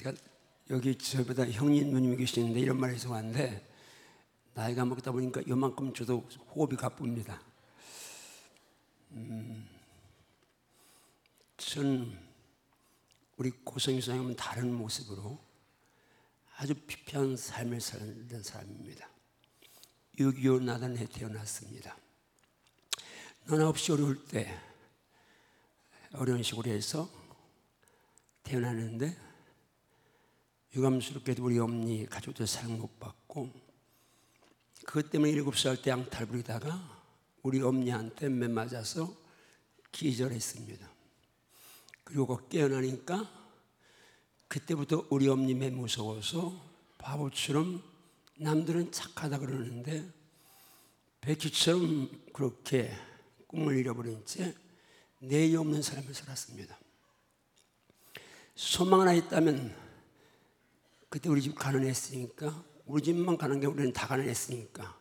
제가 여기 저보다 형님 누님이 계시는데 이런 말이 죄송한데 나이가 먹다 보니까 요만큼 저도 호흡이 가쁩니다. 전 우리 고성희 선생님은 다른 모습으로 아주 피폐한 삶을 살던 사람입니다. 6.25 나단에 태어났습니다. 너나 없이 어려울 때 어려운 시골에 해서 태어났는데 유감스럽게도 우리 어머니 가족들 사랑 못 받고 그것 때문에 7살 때 양탈 부리다가 우리 어머니한테 매 맞아서 기절했습니다. 그리고 깨어나니까 그때부터 우리 어머니 매 무서워서 바보처럼 남들은 착하다 그러는데 백희처럼 그렇게 꿈을 잃어버린 채 내일 없는 삶을 살았습니다. 소망 하나 있다면 그때 우리 집 가난했으니까 우리 집만 가난 게 우리는 다 가난했으니까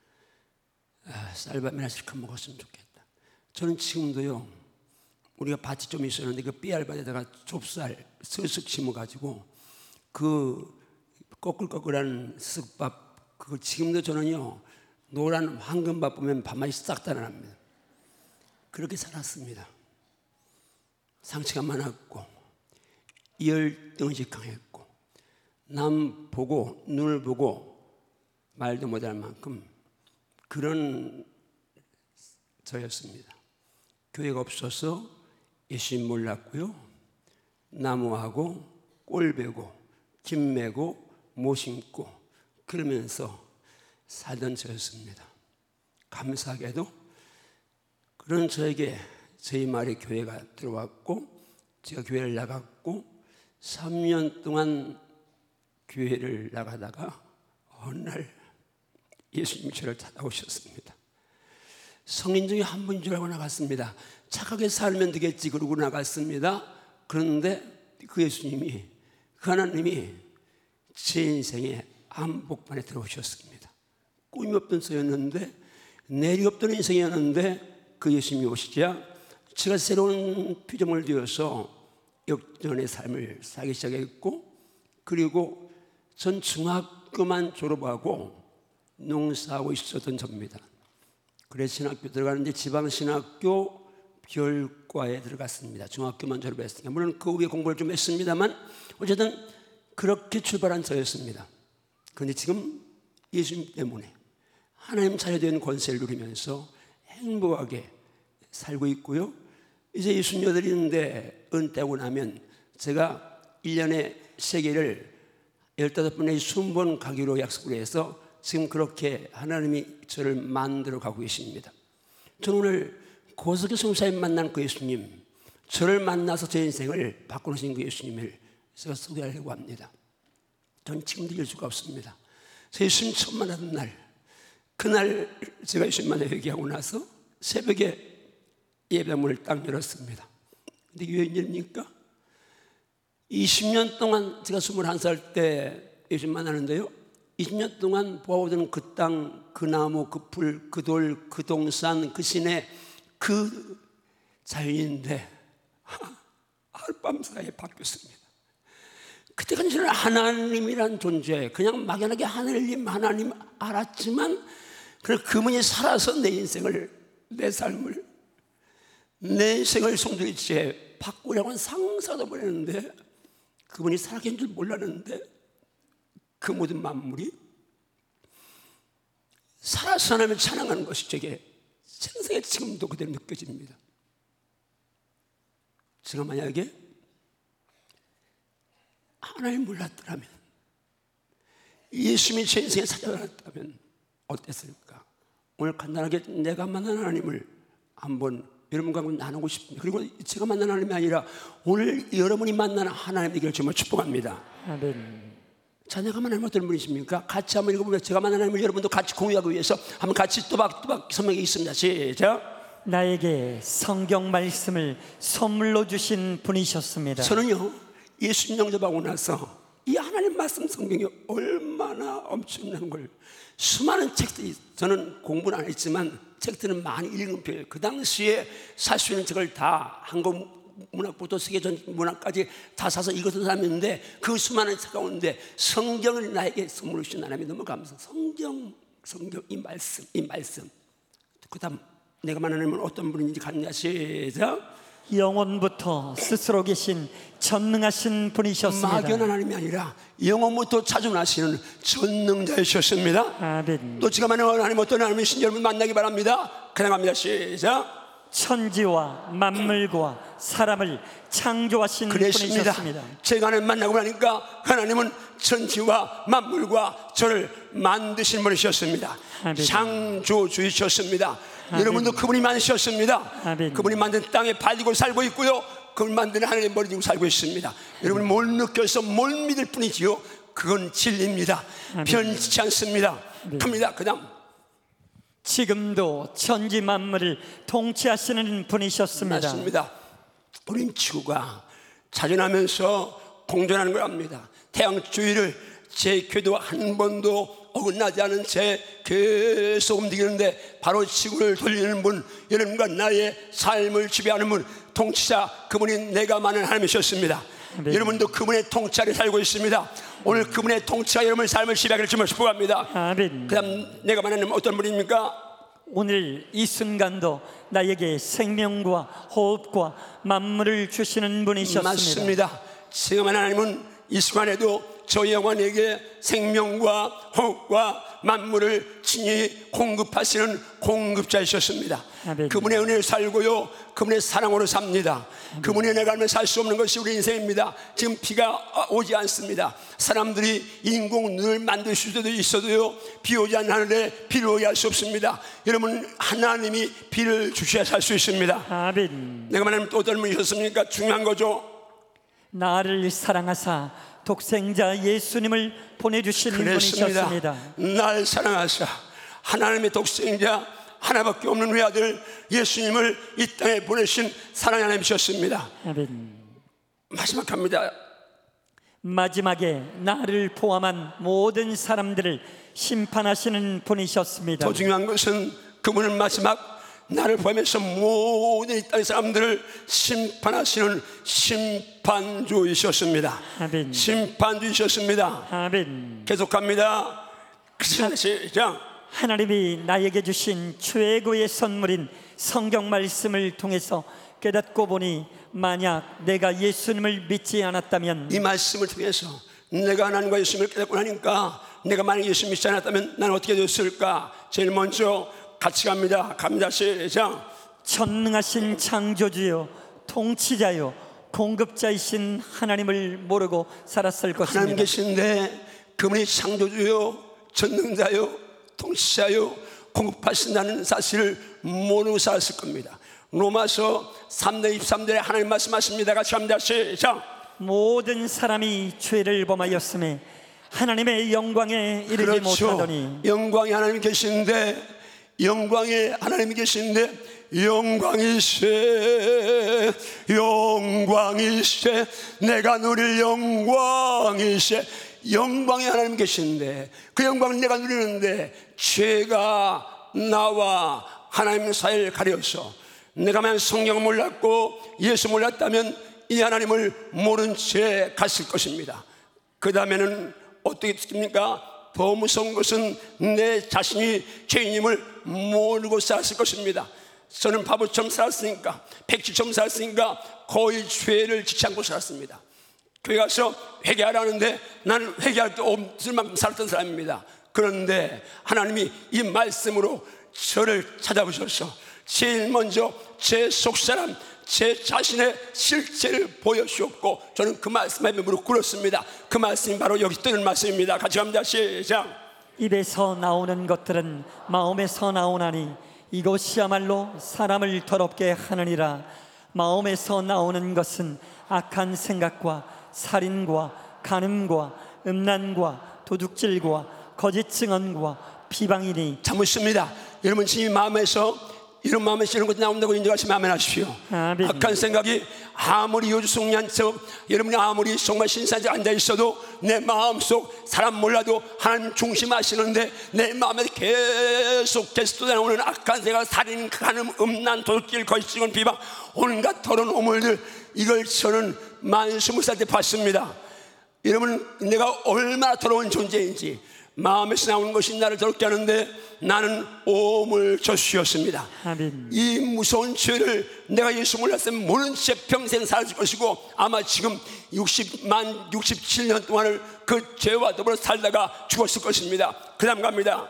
쌀밥이나 실컷 먹었으면 좋겠다. 저는 지금도요 우리가 밭이 좀 있었는데 그 삐알밭에다가 좁쌀 서슥 심어가지고 그 꺼끌꺼끌한 쓱밥 그거 지금도 저는요 노란 황금밥 보면 밥맛이 싹 다 납니다. 그렇게 살았습니다. 상처가 많았고 열등의식 강했고 남 보고 눈을 보고 말도 못할 만큼 그런 저였습니다. 교회가 없어서 예수님 몰랐고요. 나무하고 꼴 베고 김 메고 모 심고 그러면서 살던 저였습니다. 감사하게도 그런 저에게 저희 마을에 교회가 들어왔고 제가 교회를 나갔고 3년 동안 교회를 나가다가 어느 날 예수님이 저를 찾아오셨습니다. 성인 중에 한 분인 줄 알고 나갔습니다. 착하게 살면 되겠지 그러고 나갔습니다. 그런데 그 예수님이 그 하나님이 제 인생에 한복판에 들어오셨습니다. 꿈이 없던 저였는데 내리 없던 인생이었는데 그 예수님이 오시자 제가 새로운 피조물 되어서 역전의 삶을 살기 시작했고 그리고 전 중학교만 졸업하고 농사하고 있었던 저입니다. 그래서 신학교 들어가는데 지방신학교 별과에 들어갔습니다. 중학교만 졸업했으니까 물론 그 후에 공부를 좀 했습니다만 어쨌든 그렇게 출발한 저였습니다. 그런데 지금 예수님 때문에 하나님 자녀된 권세를 누리면서 행복하게 살고 있고요. 이제 68인데 은퇴하고 나면 제가 1년에 세계를 15번에 20번 가기로 약속을 해서 지금 그렇게 하나님이 저를 만들어 가고 계십니다. 저는 오늘 고석의 성사님 만난 그 예수님, 저를 만나서 제 인생을 바꾸신 그 예수님을 제가 소개하려고 합니다. 저는 지금도 잊을 수가 없습니다. 제 예수님 처음 만나던 날, 그날 제가 예수님 만나 회개하고 나서 새벽에 예배문을 딱 열었습니다. 근데 이게 웬일입니까? 20년 동안 제가 21살 때 예수님 만나는데요 20년 동안 보아오던 그 땅, 그 나무, 그 풀, 그 돌, 그 동산, 그 시내, 그 자연인데 하룻밤 사이에 바뀌었습니다. 그때까지 저는 하나님이란 존재, 그냥 막연하게 하나님 알았지만 그분이 살아서 내 인생을, 내 삶을, 내 인생을 송두리째 바꾸려고 하는 상상도 보냈는데 그분이 살아계신 줄 몰랐는데 그 모든 만물이 살아서 하나님을 찬양하는 것이 제게 생생히 지금도 그대로 느껴집니다. 제가 만약에 하나님을 몰랐더라면 예수님이 제 인생에 찾아왔다면 어땠을까? 오늘 간단하게 내가 만난 하나님을 한번 여러분과 나누고 싶습니다. 그리고 제가 만난 하나님이 아니라 오늘 여러분이 만나는 하나님 되기를 정말 축복합니다. 아멘. 자, 내가 만나는 어떤 분이십니까? 같이 한번 읽어보면 제가 만나는 하나님을 여러분도 같이 공유하기 위해서 한번 같이 또박또박 설명해 있습니다. 시작. 나에게 성경 말씀을 선물로 주신 분이셨습니다. 저는요 예수님 영접하고 나서 이 하나님 말씀 성경이 얼마나 엄청난 걸 수많은 책들이 저는 공부는 안 했지만 책들은 많이 읽은 편이에요. 그 당시에 살 수 있는 책을 다 한국 문학부터 세계전 문학까지 다 사서 읽었던 사람이 있는데 그 수많은 책 가운데 성경을 나에게 선물로 주신 하나님이 너무 감사해요. 성경 이 말씀. 그다음 내가 말하는 하나님은 어떤 분인지 갔냐 시작. 영원부터 스스로 계신 전능하신 분이셨습니다. 막연한 하나님이 아니라 영원부터 자존하시는 전능자이셨습니다. 아멘. 또 제가 말하는 하나님 어떤 하나님이신지 여러분 만나기 바랍니다. 그냥 갑니다. 시작. 천지와 만물과 사람을 창조하신 그랬습니다. 분이셨습니다. 제가 하나님 만나고 나니까 하나님은 천지와 만물과 저를 만드신 분이셨습니다. 아멘. 창조주이셨습니다. 아멘. 여러분도 그분이 만드셨습니다. 아멘. 그분이 만든 땅에 발디고 살고 있고요, 그분이 만든 하늘에 머리 두고 살고 있습니다. 여러분 뭘 느껴서 뭘 믿을 뿐이지요, 그건 진리입니다. 아멘. 변치 않습니다. 갑니다. 그 다음 지금도 천지 만물을 통치하시는 분이셨습니다. 맞습니다. 우린 지구가 자전하면서 공존하는 걸 압니다. 태양 주위를 제 궤도 한 번도 어긋나지 않은 채 계속 움직이는데 바로 지구를 돌리는 분, 여러분과 나의 삶을 지배하는 분, 통치자, 그분이 내가 많은 하나님이셨습니다. 네. 여러분도 그분의 통치 아래 살고 있습니다. 오늘 그분의 통치가 여러분의 삶을 지배하기를 주님을 축복합니다. 아멘. 그 다음 내가 말하는 어떤 분입니까? 오늘 이 순간도 나에게 생명과 호흡과 만물을 주시는 분이셨습니다. 맞습니다. 지금 하나님은 이 순간에도 저희 영혼에게 생명과 호흡과 만물을 친히 공급하시는 공급자이셨습니다. 아멘. 그분의 은혜를 살고요, 그분의 사랑으로 삽니다. 그분의 은혜가 알면 살 수 없는 것이 우리 인생입니다. 지금 비가 오지 않습니다. 사람들이 인공 눈을 만들 수도 있어도요, 비 오지 않는 하늘에 비를 오게 할 수 없습니다. 여러분 하나님이 비를 주셔야 살 수 있습니다. 아멘. 내가 말하는 또 어떤 분이셨습니까? 중요한 거죠. 나를 사랑하사 독생자 예수님을 보내주신 그랬습니다. 분이셨습니다. 날 사랑하사 하나님의 독생자 하나밖에 없는 외아들 예수님을 이 땅에 보내신 사랑의 하나님이셨습니다. 아멘. 마지막 갑니다. 마지막에 나를 포함한 모든 사람들을 심판하시는 분이셨습니다. 더 중요한 것은 그분은 마지막 나를 포함해서 모든 이 땅의 사람들을 심판하시는 심판주이셨습니다. 아멘. 심판주이셨습니다. 아멘. 계속합니다. 시작. 하나님이 나에게 주신 최고의 선물인 성경 말씀을 통해서 깨닫고 보니 만약 내가 예수님을 믿지 않았다면, 이 말씀을 통해서 내가 하나님과 예수님을 깨닫고 나니까 내가 만약 예수님 믿지 않았다면 나는 어떻게 됐을까? 제일 먼저 같이 갑니다. 시작. 전능하신 창조주요 통치자요 공급자이신 하나님을 모르고 살았을 하나님 것입니다. 계신데 그분이 창조주요 전능자요 통치자요 공급하신다는 사실을 모르고 살았을 겁니다. 로마서 3장 23절에 하나님 말씀하십니다. 같이 합니다. 시작. 모든 사람이 죄를 범하였음에 하나님의 영광에 이르지 그렇죠. 못하더니, 영광이 하나님 계신데, 영광에 하나님이 계신데 영광이세 내가 누릴 영광이세, 영광에 하나님 계신데 그 영광을 내가 누리는데 죄가 나와 하나님 사이를 가려서 내가 만약 성경을 몰랐고 예수 몰랐다면 이 하나님을 모른 채 갔을 것입니다. 그 다음에는 어떻게 됩니까? 더 무서운 것은 내 자신이 죄인임을 모르고 살았을 것입니다. 저는 바보처럼 살았으니까, 백지처럼 살았으니까 거의 죄를 짓지 않고 살았습니다. 교회 가서 회개하라는데 나는 회개할 게 없을 만큼 살았던 사람입니다. 그런데 하나님이 이 말씀으로 저를 찾아보셔서 제일 먼저 제 속사람, 제 자신의 실체를 보여주었고 저는 그 말씀에 무릎 꿇었습니다. 그 말씀이 바로 여기 뜨는 말씀입니다. 같이 갑니다. 시작. 입에서 나오는 것들은 마음에서 나오나니 이것이야말로 사람을 더럽게 하느니라. 마음에서 나오는 것은 악한 생각과 살인과 간음과 음란과 도둑질과 거짓 증언과 비방이니. 자, 묻습니다. 여러분 지금 마음에서 이런 마음에 쓰는 것도 나온다고 인정하시면 아멘 하십시오. 아멘. 악한 생각이 아무리 요주송리한 척, 여러분이 아무리 정말 신사에 앉아 있어도 내 마음속 사람 몰라도 하나님 중심하시는데 내 마음에 계속 나오는 악한 생각, 살인, 간음, 음란, 도둑질, 거짓증언, 비방, 온갖 더러운 오물들, 이걸 저는 만 20살 때 봤습니다. 여러분, 내가 얼마나 더러운 존재인지, 마음에서 나오는 것이 나를 더럽게 하는데 나는 오물조수였습니다. 아멘. 이 무서운 죄를 내가 예수 몰랐으면 모른 채 평생 살았을 것이고, 아마 지금 67년 동안을 그 죄와 더불어 살다가 죽었을 것입니다. 그 다음 갑니다.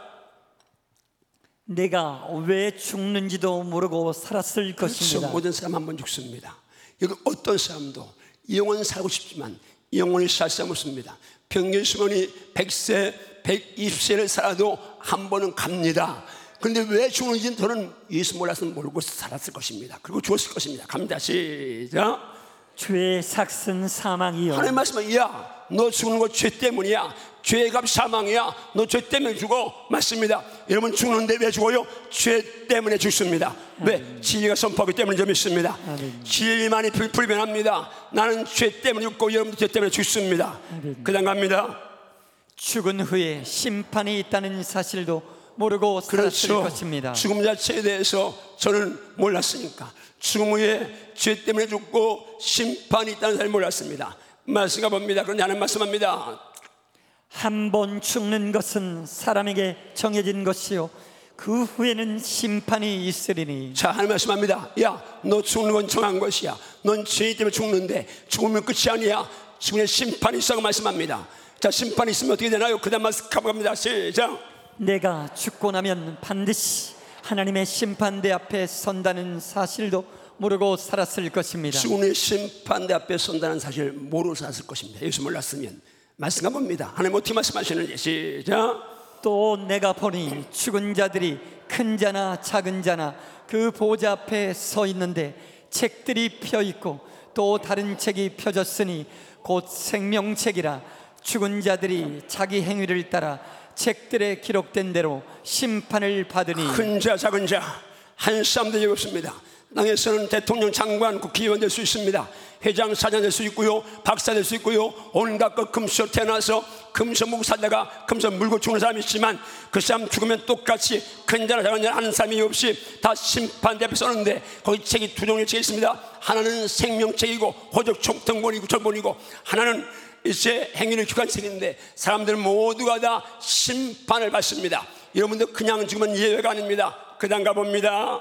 내가 왜 죽는지도 모르고 살았을 것입니다. 그렇죠. 모든 사람 한 번 죽습니다. 여기 어떤 사람도 영원 살고 싶지만 영원히 살 수 없습니다. 평균 수명이 100세, 120세를 살아도 한 번은 갑니다. 그런데 왜 죽는지는 저는 예수 몰랐으면 모르고 살았을 것입니다. 그리고 죽었을 것입니다. 갑니다. 시작. 죄의 삭은 사망이요. 하나님 말씀은, 야, 너 죽는 거 죄 때문이야. 죄의 값 사망이야. 너 죄 때문에 죽어. 맞습니다. 여러분, 죽는데 왜 죽어요? 죄 때문에 죽습니다. 왜? 진리가 선포하기 때문에 좀 있습니다. 진리만이 불변합니다. 나는 죄 때문에 죽고 여러분도 죄 때문에 죽습니다. 그 다음 갑니다. 죽은 후에 심판이 있다는 사실도 모르고 살았을 그렇죠. 것입니다. 죽음 자체에 대해서 저는 몰랐으니까, 죽음 후에 죄 때문에 죽고 심판이 있다는 사실을 몰랐습니다. 말씀가 봅니다. 그런데 하나님 말씀합니다. 한 번 죽는 것은 사람에게 정해진 것이요 그 후에는 심판이 있으리니. 자, 하나님 말씀합니다. 야, 너 죽는 건 정한 것이야. 넌 죄 때문에 죽는데 죽으면 끝이 아니야. 죽음의 심판이 있어서 말씀합니다. 자, 심판이 있으면 어떻게 되나요? 그 다음 말씀 가봅니다. 시작. 내가 죽고 나면 반드시 하나님의 심판대 앞에 선다는 사실도 모르고 살았을 것입니다. 죽음의 심판대 앞에 선다는 사실 모르고 살았을 것입니다. 예수 몰랐으면. 말씀 가봅니다. 하나님 어떻게 말씀하시는지. 시작. 또 내가 보니 죽은 자들이 큰 자나 작은 자나 그 보좌 앞에 서 있는데 책들이 펴 있고 또 다른 책이 펴졌으니 곧 생명책이라. 죽은 자들이 자기 행위를 따라 책들에 기록된 대로 심판을 받으니. 큰 자 작은 자 한 사람도 여기 없습니다. 땅에서는 대통령, 장관, 국회의원 될 수 있습니다. 회장, 사장 될 수 있고요, 박사 될 수 있고요, 온갖 것 금수저 태어나서 금수 먹고 살다가 금수 물고 죽는 사람이 있지만 그 사람 죽으면 똑같이 큰 자나 작은 자 하는 사람이 없이 다 심판대 앞에 서는데 거기 책이 두 종류의 책이 있습니다. 하나는 생명책이고 호적 등본이고 절본이고, 하나는 이제 행위를 기록한 책인데 사람들 모두가 다 심판을 받습니다. 여러분도 그냥 죽으면 예외가 아닙니다. 그 다음 가봅니다.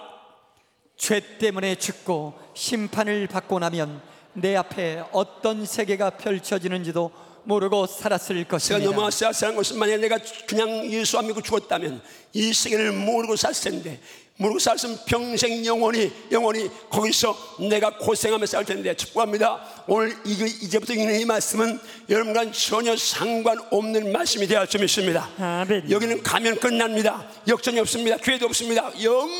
죄 때문에 죽고 심판을 받고 나면 내 앞에 어떤 세계가 펼쳐지는지도 모르고 살았을 것입니다. 제가 너무 쎄한 것은, 만약에 내가 그냥 예수 안 믿고 죽었다면 이 세계를 모르고 살 텐데, 모르고 살았으면 평생 영원히 거기서 내가 고생하면서 살 텐데. 축복합니다. 오늘 이제부터 이 말씀은 여러분과 전혀 상관없는 말씀이 되어 좀 있습니다. 아멘. 여기는 가면 끝납니다. 역전이 없습니다. 기회도 없습니다.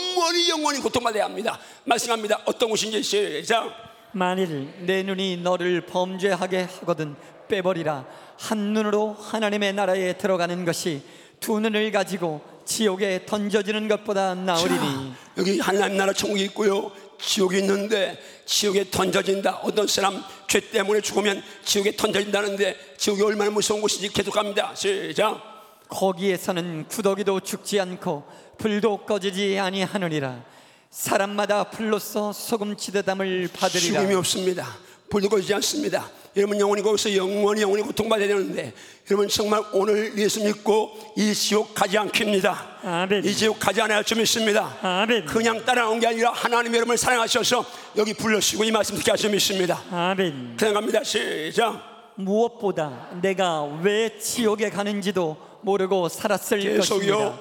영원히 고통받아야 합니다. 말씀합니다. 어떤 곳인지. 시작. 만일 내 눈이 너를 범죄하게 하거든 빼버리라. 한 눈으로 하나님의 나라에 들어가는 것이 두 눈을 가지고 지옥에 던져지는 것보다 나으리니. 자, 여기 하나님 나라 천국이 있고요, 지옥이 있는데 지옥에 던져진다. 어떤 사람 죄 때문에 죽으면 지옥에 던져진다는데 지옥이 얼마나 무서운 곳인지 계속합니다. 시작. 거기에서는 구더기도 죽지 않고 불도 꺼지지 아니하느니라. 사람마다 불로써 소금치듯함을 받으리라. 죽음이 없습니다. 불도 꺼지지 않습니다. 여러분 영원히 거기서 영원히 고통받아야 되는데, 여러분 정말 오늘 예수 믿고 이 지옥 가지 않깁니다. 아멘. 이 지옥 가지 않아야 좀 있습니다. 아멘. 그냥 따라온 게 아니라 하나님 여러분을 사랑하셔서 여기 불러주시고 이 말씀 듣게 하시면 있습니다. 아멘. 그냥 갑니다. 시작. 무엇보다 내가 왜 지옥에 가는지도 모르고 살았을 계속요. 것입니다.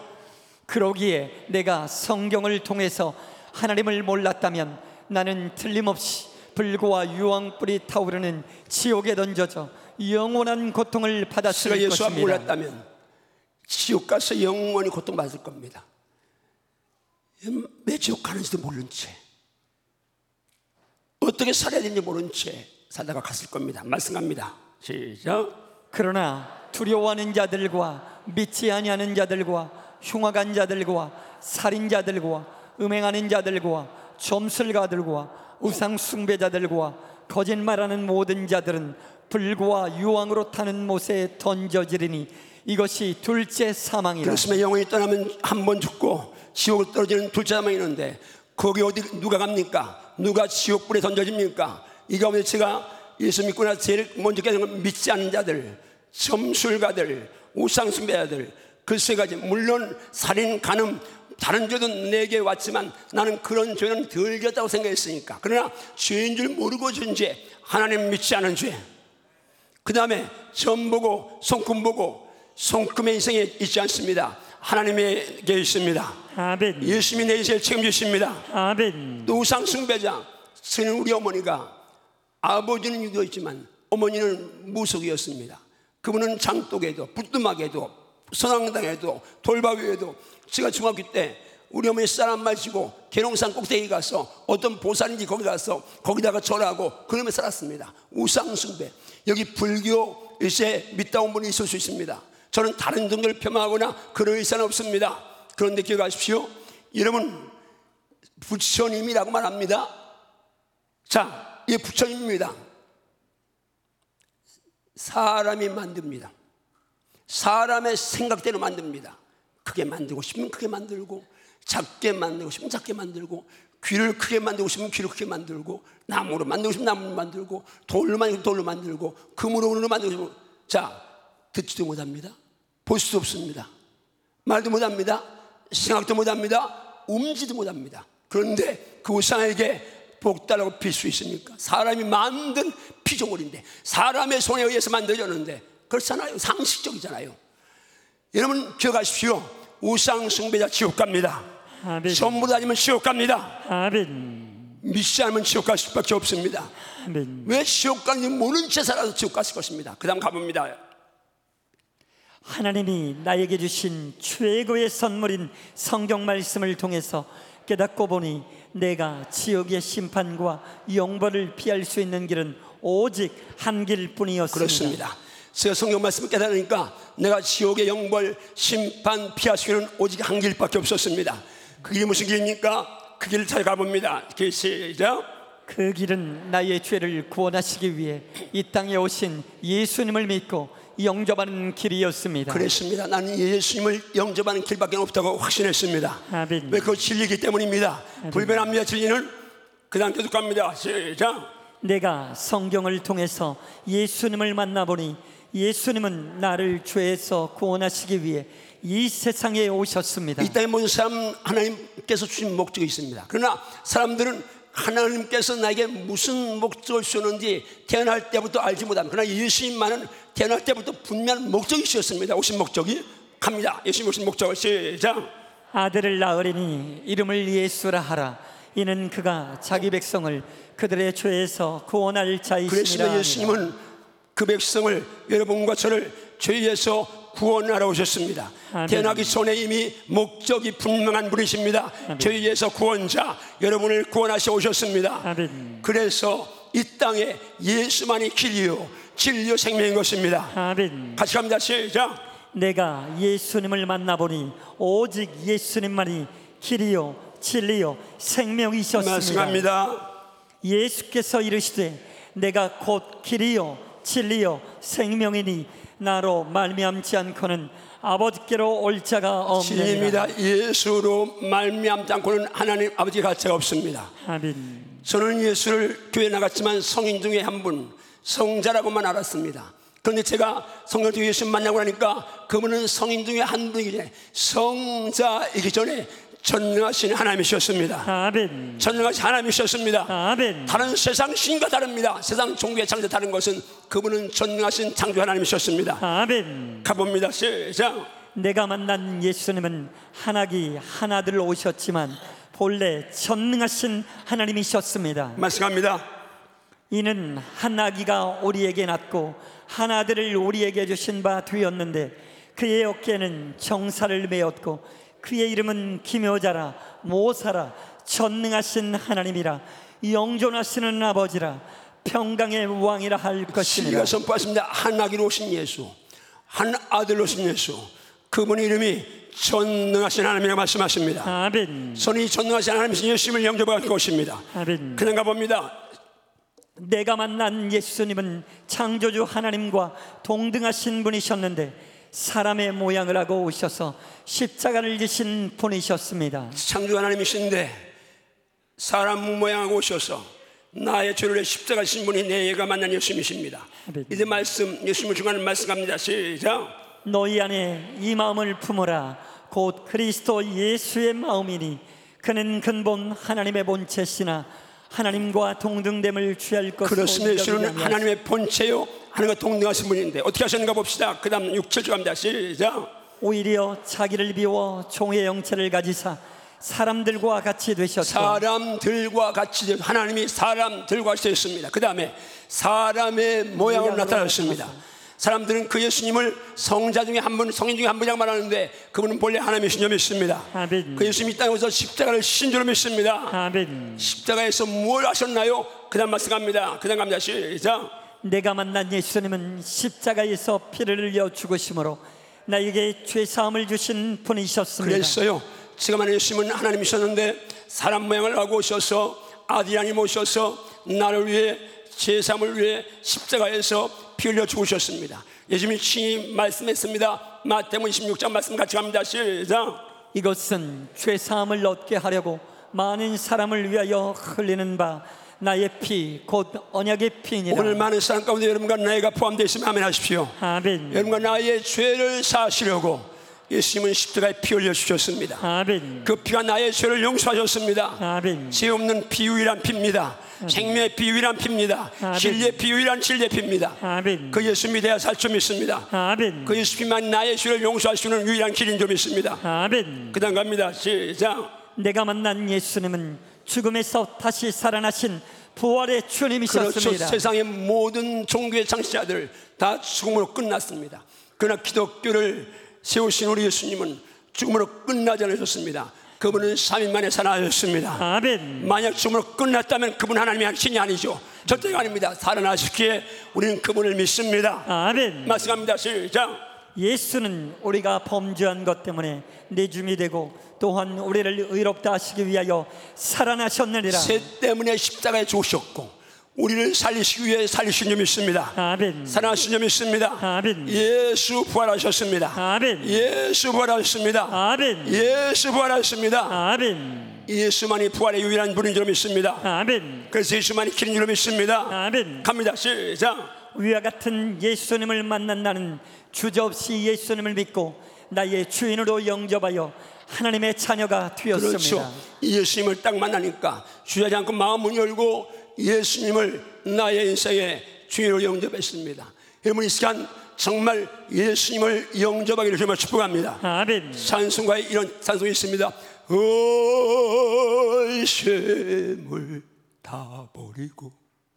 그러기에 내가 성경을 통해서 하나님을 몰랐다면 나는 틀림없이 불과 유황불이 타오르는 지옥에 던져져 영원한 고통을 받았을 제가 예수 안 것입니다. 몰랐다면 지옥 가서 영원히 고통받을 겁니다. 왜 지옥 가는지도 모른 채, 어떻게 살아야 되는지 모른 채 살다가 갔을 겁니다. 말씀 갑니다. 시작. 그러나 두려워하는 자들과 믿지 아니하는 자들과 흉악한 자들과 살인자들과 음행하는 자들과 점술가들과 우상 숭배자들과 거짓말하는 모든 자들은 불과 유황으로 타는 못에 던져지리니 이것이 둘째 사망이라. 그렇습니다. 영혼이 떠나면 한 번 죽고 지옥을 떨어지는 둘째 사망이 있는데 거기 어디 누가 갑니까? 누가 지옥불에 던져집니까? 이 가운데 제가 예수 믿고 나서 제일 먼저 깨달은 건 믿지 않는 자들, 점술가들, 우상 숭배자들, 그 세 가지. 물론 살인, 간음, 다른 죄도 내게 왔지만 나는 그런 죄는 덜 졌다고 생각했으니까. 그러나 죄인 줄 모르고 진 죄, 하나님 믿지 않은 죄, 그 다음에 점 보고 손금 보고, 손금의 인생에 있지 않습니다. 하나님에게 있습니다. 아멘. 예수님이 내 인생을 책임지십니다. 아멘. 또 우상 숭배자, 저는 우리 어머니가, 아버지는 유교였지만 어머니는 무속이었습니다. 그분은 장독에도 부뚜막에도 선왕당에도 돌바위에도, 제가 중학교 때 우리 어머니 쌀 한 마시고 계룡산 꼭대기 가서 어떤 보살인지 거기 가서 거기다가 절하고 그러며 살았습니다. 우상 숭배. 여기 불교 일세 믿다운 분이 있을 수 있습니다. 저는 다른 종교를 폄하하거나 그럴 의사는 없습니다. 그런데 기억하십시오. 여러분, 부처님이라고 말합니다. 자, 이게 부처님입니다. 사람이 만듭니다. 사람의 생각대로 만듭니다. 크게 만들고 싶으면 크게 만들고, 작게 만들고 싶으면 작게 만들고, 귀를 크게 만들고 싶으면 귀를 크게 만들고, 나무로 만들고 싶으면 나무로 만들고, 돌로 만들고 돌로 만들고, 금으로 은으로 만들고 싶으면. 자, 듣지도 못합니다. 볼 수도 없습니다. 말도 못합니다. 생각도 못합니다. 움지도 못합니다. 그런데 그 우상에게 복달라고 빌 수 있습니까? 사람이 만든 피조물인데, 사람의 손에 의해서 만들어졌는데, 그렇잖아요. 상식적이잖아요. 여러분 기억하십시오. 우상 숭배자 지옥 갑니다. 아멘. 전부 다니면 지옥 갑니다. 아멘. 믿지 않으면 지옥 갈 수밖에 없습니다. 아멘. 왜 지옥 가는지 모른 채 살아서 지옥 갔을 것입니다. 그 다음 가봅니다. 하나님이 나에게 주신 최고의 선물인 성경 말씀을 통해서 깨닫고 보니 내가 지옥의 심판과 영벌을 피할 수 있는 길은 오직 한 길뿐이었습니다. 그렇습니다. 제가 성경 말씀을 깨달으니까 내가 지옥의 영벌 심판 피할 수 있는 오직 한 길밖에 없었습니다. 그 길이 무슨 길입니까? 그 길을 잘 가봅니다. 시작. 그 길은 나의 죄를 구원하시기 위해 이 땅에 오신 예수님을 믿고 영접하는 길이었습니다. 그랬습니다. 나는 예수님을 영접하는 길밖에 없다고 확신했습니다. 아멘. 왜? 그 진리이기 때문입니다. 아멘. 불변합니다. 진리는. 그 다음 계속 갑니다. 시작. 내가 성경을 통해서 예수님을 만나보니 예수님은 나를 죄에서 구원하시기 위해 이 세상에 오셨습니다. 이 땅에 모든 사람 하나님께서 주신 목적이 있습니다. 그러나 사람들은 하나님께서 나에게 무슨 목적을 주셨는지 태어날 때부터 알지 못합니다. 그러나 예수님만은 태어날 때부터 분명한 목적이 있었습니다. 오신 목적이. 갑니다. 예수님 오신 목적을. 시작. 아들을 낳으리니 이름을 예수라 하라. 이는 그가 자기 백성을 그들의 죄에서 구원할 자이시니라. 그랬습니다. 예수님은 그 백성을, 여러분과 저를 죄에서 구원하러 오셨습니다. 아멘. 태어나기 전에 이미 목적이 분명한 분이십니다. 아멘. 죄에서 구원자, 여러분을 구원하셔 오셨습니다. 아멘. 그래서 이 땅에 예수만이 길이요 진리요 생명인 것입니다. 아멘. 같이 갑니다. 시작. 내가 예수님을 만나보니 오직 예수님만이 길이요 진리요 생명이셨습니다. 말씀합니다. 예수께서 이르시되 내가 곧 길이요 진리요 생명이니 나로 말미암지 않고는 아버지께로 올 자가 없느니라. 진리입니다. 예수로 말미암지 않고는 하나님 아버지 갈 자가 없습니다. 아멘. 저는 예수를 교회 나갔지만 성인 중에 한 분, 성자라고만 알았습니다. 그런데 제가 성령 중에 예수 만나고 나니까 그분은 성인 중에 한 분이기 전에, 성자이기 전에 전능하신 하나님이셨습니다. 아멘. 전능하신 하나님이셨습니다. 아멘. 다른 세상 신과 다릅니다. 세상 종교의 창조 다른 것은 그분은 전능하신 창조 하나님이셨습니다. 아멘. 가봅니다. 시작. 내가 만난 예수님은 하나기 하나들 오셨지만 본래 전능하신 하나님이셨습니다. 말씀합니다. 이는 한 아기가 우리에게 낳고 한 아들을 우리에게 주신 바 되었는데 그의 어깨에는 정사를 메었고 그의 이름은 기묘자라 모사라 전능하신 하나님이라 영존하시는 아버지라 평강의 왕이라 할 것이니라. 시가 선포했습니다. 한 아기로 오신 예수, 한 아들로 오신 예수, 그분 이름이 전능하신 하나님이라고 말씀하십니다. 아멘. 선이 전능하신 하나님이신 예수님을 영접할 것입니다. 아멘. 그런가 봅니다. 내가 만난 예수님은 창조주 하나님과 동등하신 분이셨는데 사람의 모양을 하고 오셔서 십자가를 지신 분이셨습니다. 창조주 하나님이신데 사람 모양하고 오셔서 나의 죄를 십자가 지신 분이 내가 만난 예수님이십니다. 아멘. 이제 말씀, 예수님을 중간에 말씀 갑니다. 시작. 너희 안에 이 마음을 품어라. 곧 그리스도 예수의 마음이니 그는 근본 하나님의 본체시나 하나님과 동등됨을 취할 것으로 그렇습니다. 예수는 하나님의 본체요 하나님과 동등하신 분인데 어떻게 하셨는가 봅시다. 그 다음 6, 7절 갑니다. 시작. 오히려 자기를 비워 종의 형체를 가지사 사람들과 같이 되셨고 사람들과 같이 하나님이 사람들과 같이 되셨습니다. 그 다음에 사람의 모양으로 나타나셨습니다. 사람들은 그 예수님을 성자 중에 한 분, 성인 중에 한 분이라고 말하는데 그분은 본래 하나님이신 줄 믿습니다. 아멘. 그 예수님이 이 땅에 오셔서 십자가를 신 줄로 믿습니다. 아멘. 십자가에서 뭘 하셨나요? 그 다음 말씀 갑니다. 그 다음 갑니다. 시작. 내가 만난 예수님은 십자가에서 피를 흘려 죽으심으로 나에게 죄사함을 주신 분이셨습니다. 그랬어요. 제가 만난 예수님은 하나님이셨는데 사람 모양을 하고 오셔서 아들 하나님 오셔서 나를 위해 죄사함을 위해 십자가에서 피 흘려 죽으셨습니다. 예수님이 친히 말씀했습니다. 마태복음 26장 말씀 같이 갑니다. 시작. 이것은 죄사함을 얻게 하려고 많은 사람을 위하여 흘리는 바 나의 피 곧 언약의 피니라. 오늘 많은 사람 가운데 여러분과 나이가 포함되어 있으면 아멘 하십시오. 아멘. 여러분과 나의 죄를 사하시려고 예수님은 십자가에 피 흘려 주셨습니다. 아멘. 그 피가 나의 죄를 용서하셨습니다. 아멘. 죄 없는 피 유일한 피입니다. 생명의 피 유일한 피입니다. 진리의 피 유일한 진리의 피입니다. 아멘. 그 예수 믿어야 살 줄 믿습니다. 아멘. 그 예수 피만 나의 죄를 용서할 수 있는 유일한 길인 줄 믿습니다. 아멘. 그 다음 갑니다. 시작. 내가 만난 예수님은 죽음에서 다시 살아나신 부활의 주님이셨습니다. 그렇죠. 세상의 모든 종교의 창시자들 다 죽음으로 끝났습니다. 그러나 기독교를 세우신 우리 예수님은 죽음으로 끝나지 않으셨습니다. 그분은 3일 만에 살아나셨습니다. 아멘. 만약 죽음으로 끝났다면 그분 하나님의 신이 아니죠. 절대가 아닙니다. 살아나셨기에 우리는 그분을 믿습니다. 아멘. 말씀합니다. 시작. 예수는 우리가 범죄한 것 때문에 내줌이 되고 또한 우리를 의롭다 하시기 위하여 살아나셨느니라. 죄 때문에 십자가에 죽으셨고 우리를 살리시기 위해 살리신 줄 믿습니다. 아멘. 살아나신 줄 믿습니다. 아멘. 예수 부활하셨습니다. 아멘. 예수 부활하셨습니다. 아멘. 예수 부활하셨습니다. 아멘. 예수만이 부활의 유일한 분인 줄 믿습니다. 아멘. 그래서 예수만이 길인 줄 믿습니다. 아멘. 갑니다. 시작. 위와 같은 예수님을 만난 나는 주저없이 예수님을 믿고 나의 주인으로 영접하여 하나님의 자녀가 되었습니다. 그렇죠. 예수님을 딱 만나니까 주저하지 않고 마음을 열고 예수님을 나의 인생의 주인으로 영접했습니다. 여러분 이 시간 정말 예수님을 영접하기를 정말 축복합니다. 아멘. 찬송가에 이런 찬송이 있습니다. 의심을 다 버리고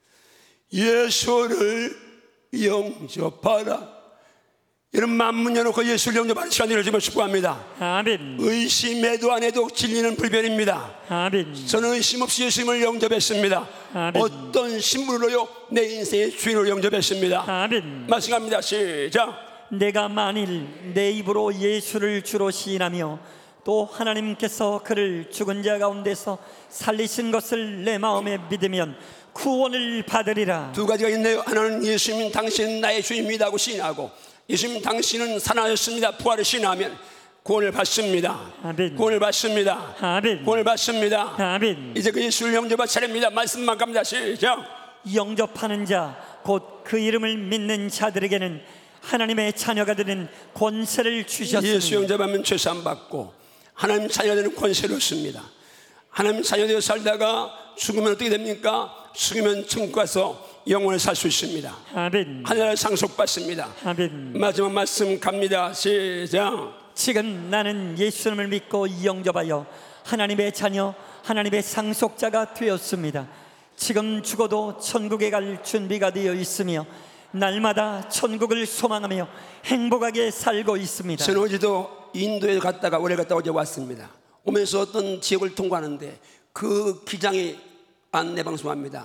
예수를 영접하라. 여러분 만문 여놓고 예수를 영접하는 시간을 정말 축복합니다. 아멘. 의심해도 안 해도 진리는 불변입니다. 아멘. 저는 의심 없이 예수님을 영접했습니다. 아멘. 어떤 신분으로요? 내 인생의 주인으로 영접했습니다. 아멘. 말씀합니다. 시작. 내가 만일 내 입으로 예수를 주로 시인하며 또 하나님께서 그를 죽은 자 가운데서 살리신 것을 내 마음에 믿으면 구원을 받으리라. 두 가지가 있네요. 하나는 예수님 당신은 나의 주입니다 하고 시인하고 예수님 당신은 살아나셨습니다 부활을 시인하면 구원을 받습니다. 아멘. 구원을 받습니다. 아멘. 구원을 받습니다. 아멘. 이제 그 예수를 영접할 차례입니다. 말씀만 갑니다. 시작. 영접하는 자 곧 그 이름을 믿는 자들에게는 하나님의 자녀가 되는 권세를 주셨습니다. 예수 영접하면 죄사함 받고 하나님 자녀가 되는 권세를 얻습니다. 하나님 자녀 되어 살다가 죽으면 어떻게 됩니까? 죽으면 천국 가서 영원히 살 수 있습니다. 아멘. 하늘나라 상속받습니다. 아멘. 마지막 말씀 갑니다. 시작. 지금 나는 예수님을 믿고 영접하여 하나님의 자녀, 하나님의 상속자가 되었습니다. 지금 죽어도 천국에 갈 준비가 되어 있으며 날마다 천국을 소망하며 행복하게 살고 있습니다. 저는 어제도 인도에 갔다가 오래 갔다 어제 왔습니다. 오면서 어떤 지역을 통과하는데 그 기장이 안내방송합니다.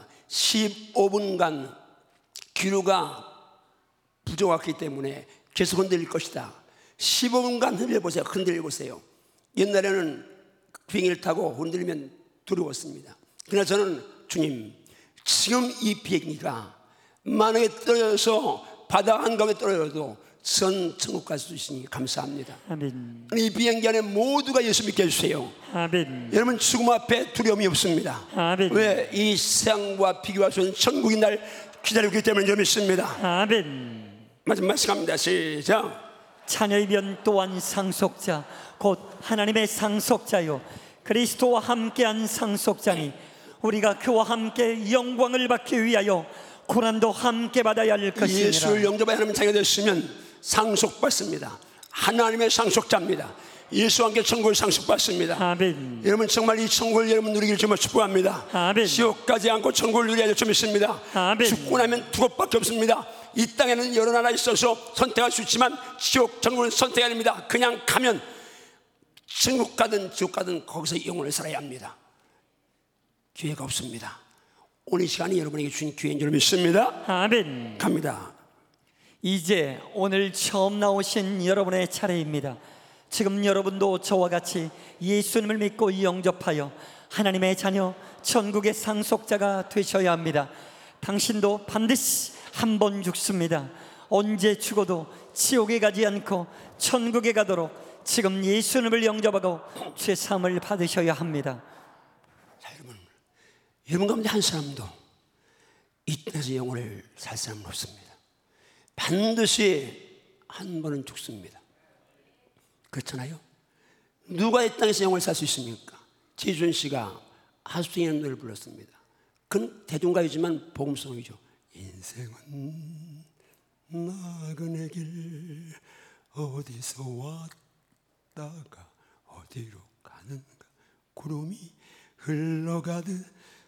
15분간 기류가 부정확기 때문에 계속 흔들릴 것이다. 15분간 흔들려보세요. 흔들려보세요. 옛날에는 비행기를 타고 흔들리면 두려웠습니다. 그러나 저는 주님, 지금 이 비행기가 만약에 떨어져서 바다 한가운데 떨어져도 전 천국 갈 수 있으니 감사합니다. 아멘. 이 비행기 안에 모두가 예수 믿게 해주세요. 아멘. 여러분, 죽음 앞에 두려움이 없습니다. 아멘. 왜? 이 세상과 비교할 수 없는 천국이 날 기다리고 있기 때문에 저는 믿습니다. 아멘. 마지막 말씀 갑니다. 시작. 자녀이면 또한 상속자 곧 하나님의 상속자요 그리스도와 함께한 상속자니 우리가 그와 함께 영광을 받기 위하여 고난도 함께 받아야 할 것이니라. 예수를 영접하여 하나님 자녀가 됐으면 상속받습니다. 하나님의 상속자입니다. 예수와 함께 천국을 상속받습니다. 아멘. 여러분, 정말 이 천국을 여러분 누리기를 정말 축복합니다. 아멘. 지옥 가지 않고 천국을 누려야 될 줄 믿습니다. 아멘. 죽고 나면 두 곳밖에 없습니다. 이 땅에는 여러 나라 있어서 선택할 수 있지만 지옥, 천국을 선택해야 됩니다. 그냥 가면 천국 가든 지옥 가든 거기서 영원을 살아야 합니다. 기회가 없습니다. 오늘 이 시간이 여러분에게 주신 기회인 줄 믿습니다. 아멘. 갑니다. 이제 오늘 처음 나오신 여러분의 차례입니다. 지금 여러분도 저와 같이 예수님을 믿고 영접하여 하나님의 자녀 천국의 상속자가 되셔야 합니다. 당신도 반드시 한 번 죽습니다. 언제 죽어도 지옥에 가지 않고 천국에 가도록 지금 예수님을 영접하고 죄사함을 받으셔야 합니다. 자, 여러분 가운데 한 사람도 이 땅에서 영혼을 살 사람은 없습니다. 반드시 한 번은 죽습니다. 그렇잖아요. 누가 이 땅에서 영혼을 살 수 있습니까? 지준 씨가 하수생이라는 노래를 불렀습니다. 그건 대중가요지만 복음송이죠. 인생은 나그네 길 어디서 왔다가 어디로 가는가 구름이 흘러가듯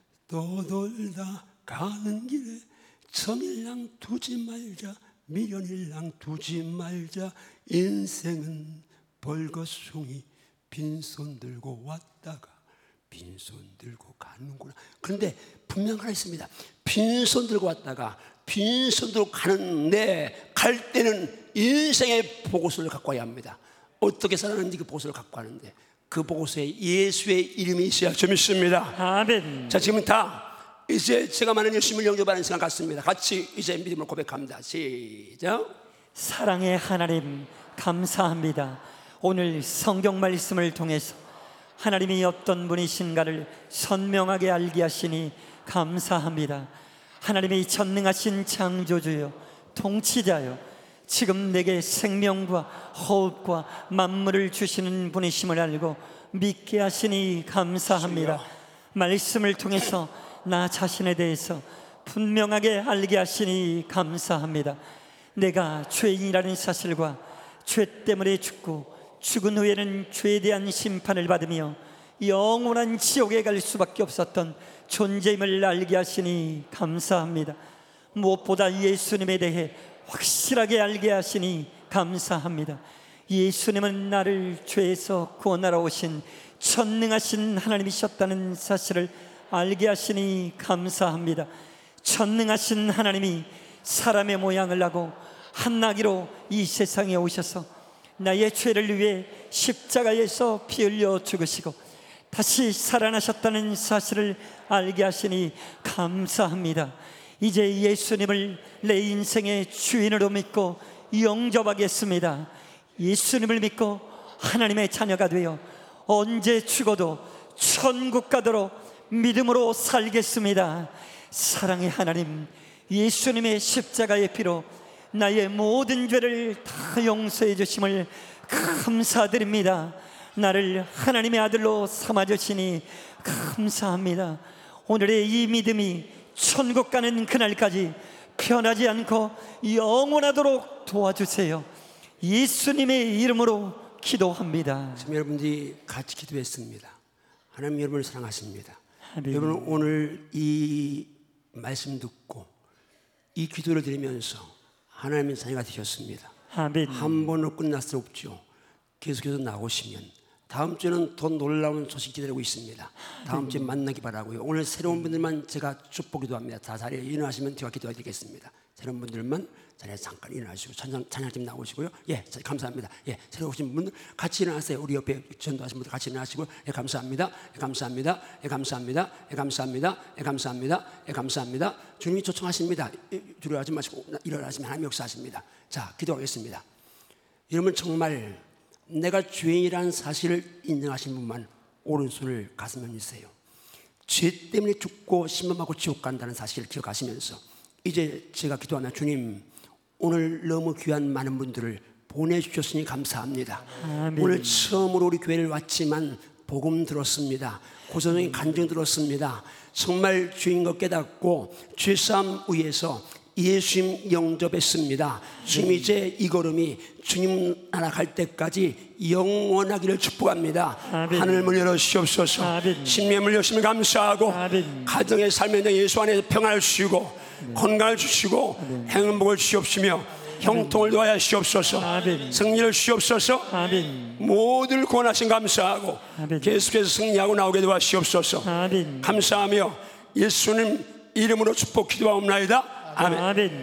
떠돌다 가는 길에 천일랑 두지 말자 미련일랑 두지 말자 인생은 벌거숭이 빈손 들고 왔다가 빈손 들고 가는구나. 그런데 분명 하나 있습니다. 빈손 들고 왔다가 빈손 들고 가는데 갈 때는 인생의 보고서를 갖고 와야 합니다. 어떻게 살았는지 그 보고서를 갖고 와는데 그 보고서에 예수의 이름이 있어야 좀 있습니다. 아멘. 자, 지금은 다 이제 제가 많은 예수님을 영접하는 시간 같습니다. 같이 이제 믿음을 고백합니다. 시작. 사랑의 하나님 감사합니다. 오늘 성경 말씀을 통해서 하나님이 어떤 분이신가를 선명하게 알게 하시니 감사합니다. 하나님이 전능하신 창조주요 통치자요 지금 내게 생명과 호흡과 만물을 주시는 분이심을 알고 믿게 하시니 감사합니다. 말씀을 통해서 나 자신에 대해서 분명하게 알게 하시니 감사합니다. 내가 죄인이라는 사실과 죄 때문에 죽고 죽은 후에는 죄에 대한 심판을 받으며 영원한 지옥에 갈 수밖에 없었던 존재임을 알게 하시니 감사합니다. 무엇보다 예수님에 대해 확실하게 알게 하시니 감사합니다. 예수님은 나를 죄에서 구원하러 오신 전능하신 하나님이셨다는 사실을 알게 하시니 감사합니다. 전능하신 하나님이 사람의 모양을 하고 한나기로 이 세상에 오셔서 나의 죄를 위해 십자가에서 피 흘려 죽으시고 다시 살아나셨다는 사실을 알게 하시니 감사합니다. 이제 예수님을 내 인생의 주인으로 믿고 영접하겠습니다. 예수님을 믿고 하나님의 자녀가 되어 언제 죽어도 천국 가도록 믿음으로 살겠습니다. 사랑의 하나님, 예수님의 십자가의 피로 나의 모든 죄를 다 용서해 주심을 감사드립니다. 나를 하나님의 아들로 삼아주시니 감사합니다. 오늘의 이 믿음이 천국 가는 그날까지 변하지 않고 영원하도록 도와주세요. 예수님의 이름으로 기도합니다. 지금 여러분들이 같이 기도했습니다. 하나님 여러분을 사랑하십니다. 아멘. 여러분 오늘 이 말씀 듣고 이 기도를 드리면서 하나님의 자녀가 되셨습니다. 아멘. 한 번으로 끝날 수 없죠. 계속해서 나오시면 다음 주에는 더 놀라운 소식 기다리고 있습니다. 다음 주에 만나기 바라고요. 오늘 새로운 분들만 제가 축복 기도합니다. 다 자리에 일어나시면 제가 기도해 드리겠습니다. 새로운 분들만 자리에서 잠깐 일어나시고 찬양팀 나오시고요. 예, 감사합니다. 예, 새로 오신 분들 같이 일어나세요. 우리 옆에 전도하신 분들 같이 일어나시고, 예, 감사합니다. 예, 감사합니다. 예, 감사합니다. 예, 감사합니다. 예, 감사합니다. 예, 감사합니다. 주님이 초청하십니다. 두려워하지 마시고 일어나시면 하나님 역사하십니다. 자, 기도하겠습니다. 여러분, 정말 내가 죄인이라는 사실을 인정하신 분만 오른손을 가슴에 얹으세요. 죄 때문에 죽고 심판받고 지옥 간다는 사실을 기억하시면서 이제 제가 기도하면, 주님, 오늘 너무 귀한 많은 분들을 보내주셨으니 감사합니다. 아멘. 오늘 처음으로 우리 교회를 왔지만 복음 들었습니다. 고소적인 간증 들었습니다. 정말 주인 것 깨닫고 죄사함 위에서 예수님 영접했습니다. 주님, 이제 이 걸음이 주님 나라 갈 때까지 영원하기를 축복합니다. 아멘. 하늘문 열어주시옵소서. 아멘. 심령을 열심히 감사하고, 아멘. 가정의 삶에 대해 예수 안에서 평안을 주시고, 아멘. 건강을 주시고, 아멘. 행복을 주시옵시며, 형통을 도하여 주시옵소서. 아멘. 승리를 주시옵소서. 아멘. 모두를 구원하신 감사하고, 아멘. 계속해서 승리하고 나오게 도와주시옵소서. 아멘. 감사하며 예수님 이름으로 축복 기도하옵나이다. 아멘. 아멘.